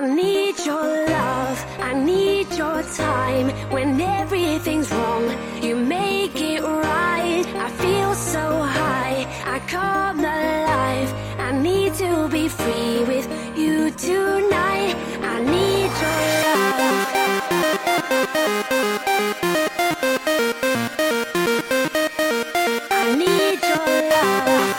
need your love, I need your time. When everything's wrong, you make it right. I feel so high, I come alive. I need to be free with you tonight. I need your love. I need your love.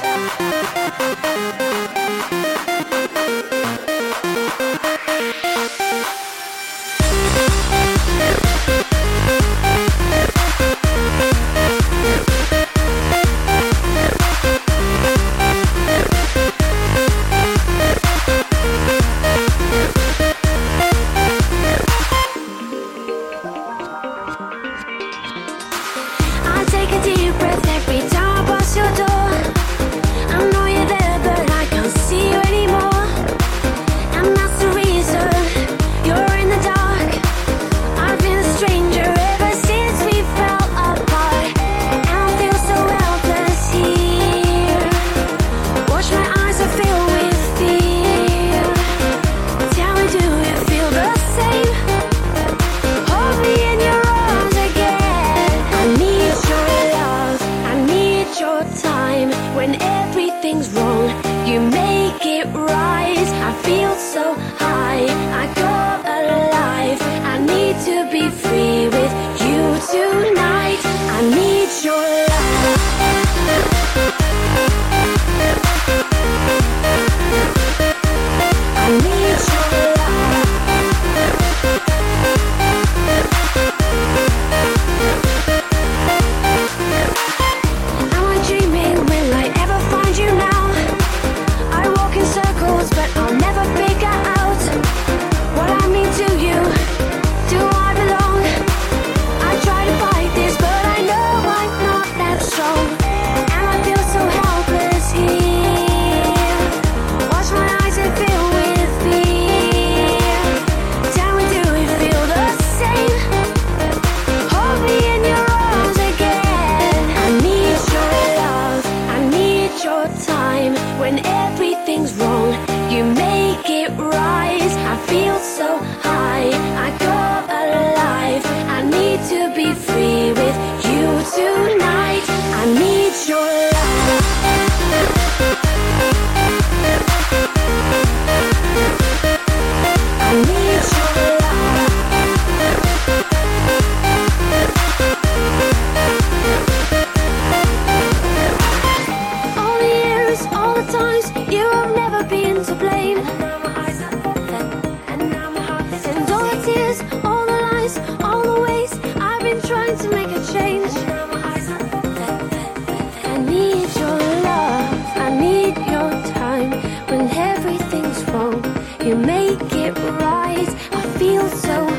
Take a deep breath every time I pass your door. I know you're there, but I can't see you anymore. And that's the reason you're in the dark. I've been a stranger ever since we fell apart. And I feel so helpless here. Watch my eyes are filled with fear. Tell me, do you feel the same? Hold me in your arms again. I need your love, I need your time. When everything's wrong, you make it right. I feel so high, I go alive. I need to be free with you tonight. I need your love. I need your love. Am I dreaming? Will I ever find you now? I walk in circles, but I'll never figure out what I mean to you. Do I belong? I try to fight this, but I know I'm not that strong. And I feel so helpless here. Watch my eyes and fill with fear. Tell me, do you feel the same? Hold me in your arms again. I need your love, I need your time. When everything's wrong, you make it right. I feel so high, I go alive. I need to be free with you tonight. I need your love. I need your love. All the years, all the times, you have never been to blame. And all the tears, all the lies, all the ways I've been trying to make a change. I need your love, I need your time. When everything's wrong, you make it right. I feel so